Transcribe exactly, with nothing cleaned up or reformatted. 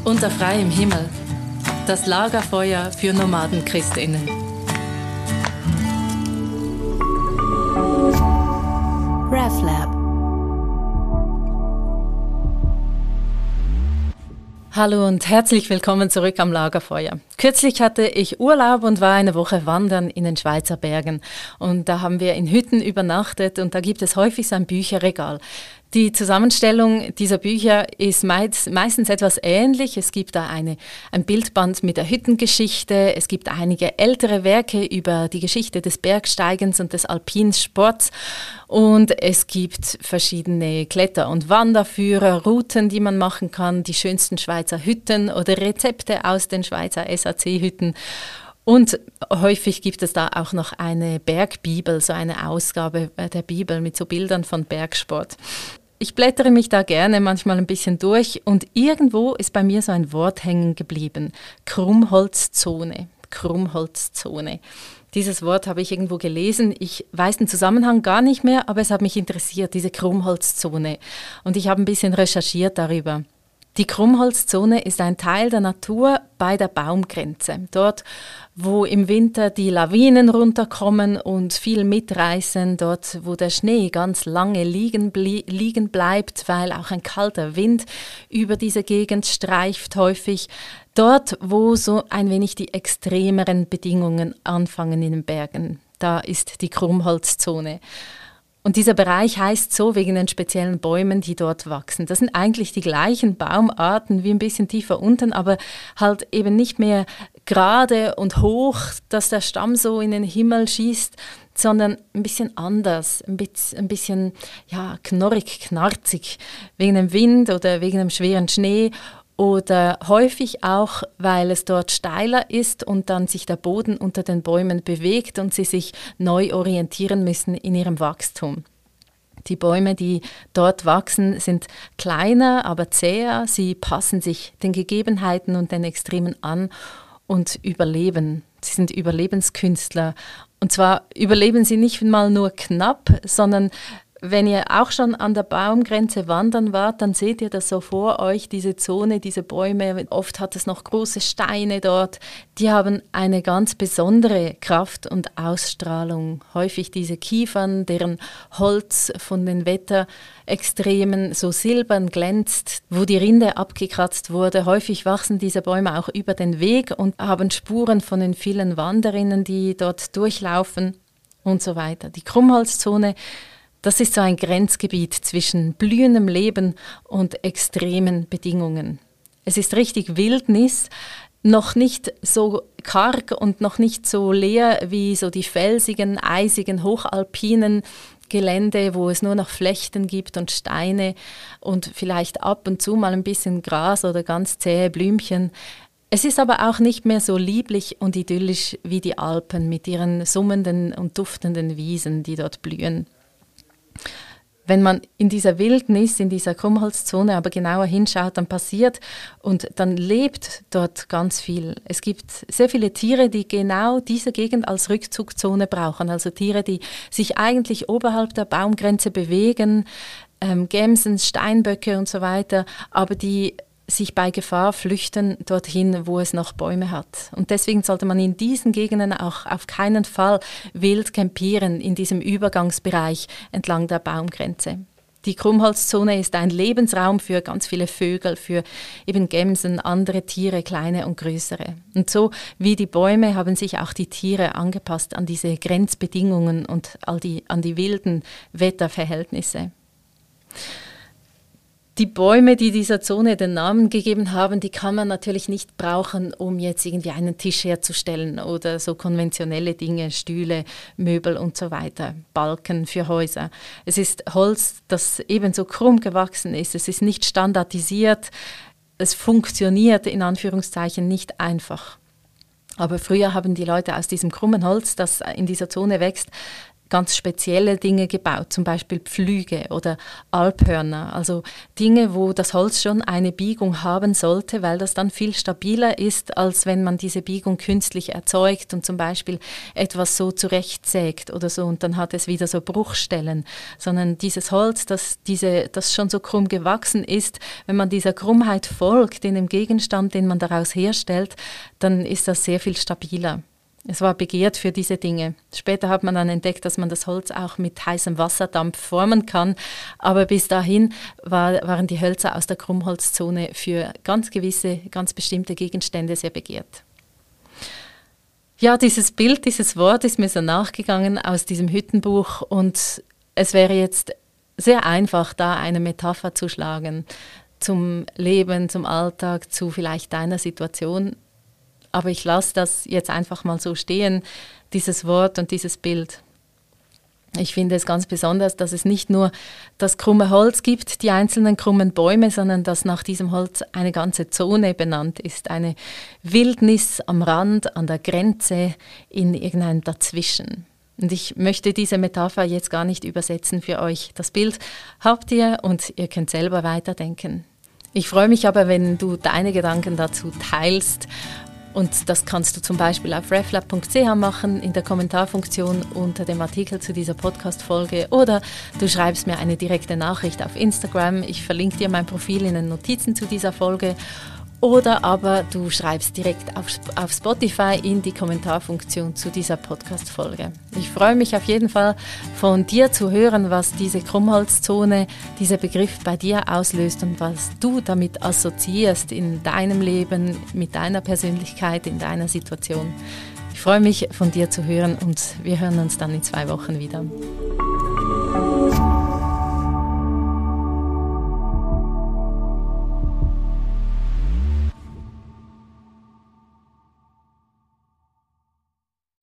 Unter freiem Himmel. Das Lagerfeuer für Nomadenchristinnen. RefLab. Hallo und herzlich willkommen zurück am Lagerfeuer. Kürzlich hatte ich Urlaub und war eine Woche wandern in den Schweizer Bergen. Und da haben wir in Hütten übernachtet und da gibt es häufig so ein Bücherregal. Die Zusammenstellung dieser Bücher ist meist, meistens etwas ähnlich. Es gibt da eine, ein Bildband mit der Hüttengeschichte. Es gibt einige ältere Werke über die Geschichte des Bergsteigens und des Alpinsports. Und es gibt verschiedene Kletter- und Wanderführer, Routen, die man machen kann, die schönsten Schweizer Hütten oder Rezepte aus den Schweizer S A C-Hütten. Und häufig gibt es da auch noch eine Bergbibel, so eine Ausgabe der Bibel mit so Bildern von Bergsport. Ich blättere mich da gerne manchmal ein bisschen durch und irgendwo ist bei mir so ein Wort hängen geblieben. Krummholzzone. Krummholzzone. Dieses Wort habe ich irgendwo gelesen. Ich weiß den Zusammenhang gar nicht mehr, aber es hat mich interessiert, diese Krummholzzone. Und ich habe ein bisschen recherchiert darüber. Die Krummholzzone ist ein Teil der Natur bei der Baumgrenze. Dort, wo im Winter die Lawinen runterkommen und viel mitreißen, dort, wo der Schnee ganz lange liegen, blie- liegen bleibt, weil auch ein kalter Wind über diese Gegend streift häufig. Dort, wo so ein wenig die extremeren Bedingungen anfangen in den Bergen, da ist die Krummholzzone. Und dieser Bereich heißt so wegen den speziellen Bäumen, die dort wachsen. Das sind eigentlich die gleichen Baumarten wie ein bisschen tiefer unten, aber halt eben nicht mehr gerade und hoch, dass der Stamm so in den Himmel schießt, sondern ein bisschen anders, ein bisschen, ein bisschen ja, knorrig, knarzig, wegen dem Wind oder wegen dem schweren Schnee. Oder häufig auch, weil es dort steiler ist und dann sich der Boden unter den Bäumen bewegt und sie sich neu orientieren müssen in ihrem Wachstum. Die Bäume, die dort wachsen, sind kleiner, aber zäher. Sie passen sich den Gegebenheiten und den Extremen an und überleben. Sie sind Überlebenskünstler. Und zwar überleben sie nicht mal nur knapp, sondern wenn ihr auch schon an der Baumgrenze wandern wart, dann seht ihr das so vor euch, diese Zone, diese Bäume. Oft hat es noch große Steine dort. Die haben eine ganz besondere Kraft und Ausstrahlung. Häufig diese Kiefern, deren Holz von den Wetterextremen so silbern glänzt, wo die Rinde abgekratzt wurde. Häufig wachsen diese Bäume auch über den Weg und haben Spuren von den vielen Wanderinnen, die dort durchlaufen und so weiter. Die Krummholzzone, das ist so ein Grenzgebiet zwischen blühendem Leben und extremen Bedingungen. Es ist richtig Wildnis, noch nicht so karg und noch nicht so leer wie so die felsigen, eisigen, hochalpinen Gelände, wo es nur noch Flechten gibt und Steine und vielleicht ab und zu mal ein bisschen Gras oder ganz zähe Blümchen. Es ist aber auch nicht mehr so lieblich und idyllisch wie die Alpen mit ihren summenden und duftenden Wiesen, die dort blühen. Wenn man in dieser Wildnis, in dieser Krummholzzone aber genauer hinschaut, dann passiert und dann lebt dort ganz viel. Es gibt sehr viele Tiere, die genau diese Gegend als Rückzugszone brauchen. Also Tiere, die sich eigentlich oberhalb der Baumgrenze bewegen, ähm, Gämsen, Steinböcke und so weiter, aber die sich bei Gefahr flüchten dorthin, wo es noch Bäume hat. Und deswegen sollte man in diesen Gegenden auch auf keinen Fall wild campieren, in diesem Übergangsbereich entlang der Baumgrenze. Die Krummholzzone ist ein Lebensraum für ganz viele Vögel, für eben Gämsen, andere Tiere, kleine und größere. Und so wie die Bäume haben sich auch die Tiere angepasst an diese Grenzbedingungen und all die, an die wilden Wetterverhältnisse. Die Bäume, die dieser Zone den Namen gegeben haben, die kann man natürlich nicht brauchen, um jetzt irgendwie einen Tisch herzustellen oder so konventionelle Dinge, Stühle, Möbel und so weiter, Balken für Häuser. Es ist Holz, das ebenso krumm gewachsen ist. Es ist nicht standardisiert. Es funktioniert in Anführungszeichen nicht einfach. Aber früher haben die Leute aus diesem krummen Holz, das in dieser Zone wächst, ganz spezielle Dinge gebaut, zum Beispiel Pflüge oder Alphörner, also Dinge, wo das Holz schon eine Biegung haben sollte, weil das dann viel stabiler ist, als wenn man diese Biegung künstlich erzeugt und zum Beispiel etwas so zurechtsägt oder so und dann hat es wieder so Bruchstellen, sondern dieses Holz, das, diese, das schon so krumm gewachsen ist, wenn man dieser Krummheit folgt in dem Gegenstand, den man daraus herstellt, dann ist das sehr viel stabiler. Es war begehrt für diese Dinge. Später hat man dann entdeckt, dass man das Holz auch mit heißem Wasserdampf formen kann. Aber bis dahin war, waren die Hölzer aus der Krummholzzone für ganz gewisse, ganz bestimmte Gegenstände sehr begehrt. Ja, dieses Bild, dieses Wort ist mir so nachgegangen aus diesem Hüttenbuch und es wäre jetzt sehr einfach, da eine Metapher zu schlagen zum Leben, zum Alltag, zu vielleicht deiner Situation. Aber ich lasse das jetzt einfach mal so stehen, dieses Wort und dieses Bild. Ich finde es ganz besonders, dass es nicht nur das krumme Holz gibt, die einzelnen krummen Bäume, sondern dass nach diesem Holz eine ganze Zone benannt ist. Eine Wildnis am Rand, an der Grenze, in irgendeinem Dazwischen. Und ich möchte diese Metapher jetzt gar nicht übersetzen für euch. Das Bild habt ihr und ihr könnt selber weiterdenken. Ich freue mich aber, wenn du deine Gedanken dazu teilst. Und das kannst du zum Beispiel auf reflab punkt c h machen, in der Kommentarfunktion unter dem Artikel zu dieser Podcast-Folge. Oder du schreibst mir eine direkte Nachricht auf Instagram. Ich verlinke dir mein Profil in den Notizen zu dieser Folge. Oder aber du schreibst direkt auf, auf Spotify in die Kommentarfunktion zu dieser Podcast-Folge. Ich freue mich auf jeden Fall von dir zu hören, was diese Krummholzzone, dieser Begriff bei dir auslöst und was du damit assoziierst in deinem Leben, mit deiner Persönlichkeit, in deiner Situation. Ich freue mich von dir zu hören und wir hören uns dann in zwei Wochen wieder.